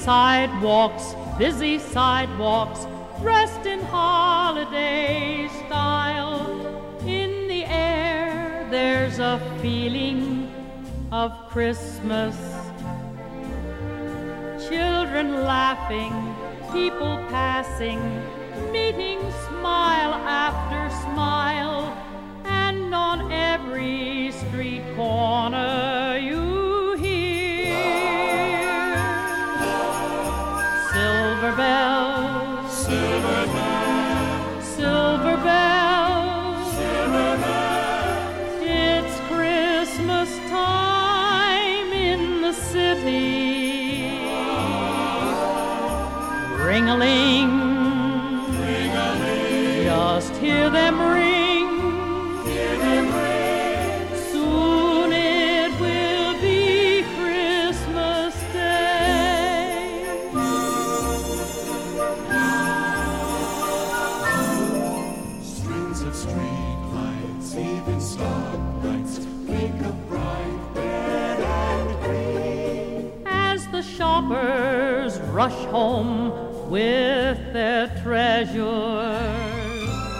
busy sidewalks, dressed in holiday style. In the air there's a feeling of Christmas. Children laughing, people passing, meeting smile after smile, and on every street corner you hear silver bells, silver bells, silver bells, silver bells. It's Christmas time in the city. Ring-a-ling, ring-a-ling, just hear them ring, hear them ring. Soon it will be Christmas Day. Strings of street lights, even stoplights, make a bright red and green. As the shoppers rush home with their treasures,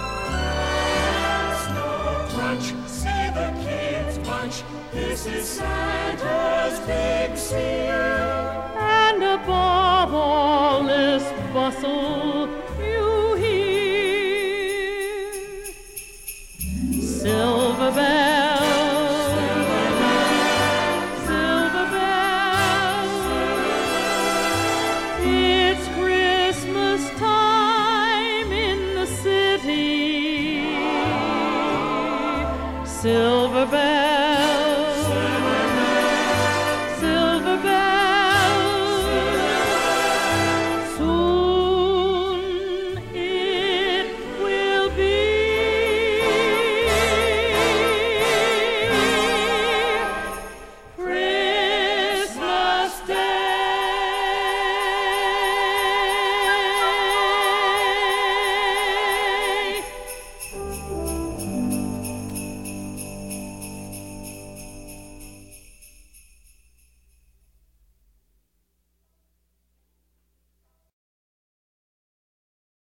Snow crunch, see the kids bunch. This is Santa's big seal. and above all this bustle you hear silver bells, silver bells. It's Christmas time in the city. Silver bells.